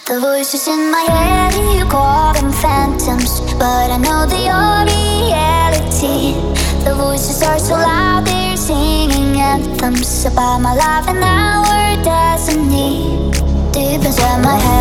The voices in my head, you call them phantoms, but I know they are reality. The voices are so loud, they're singing anthems about my life and our destiny. Deep inside my head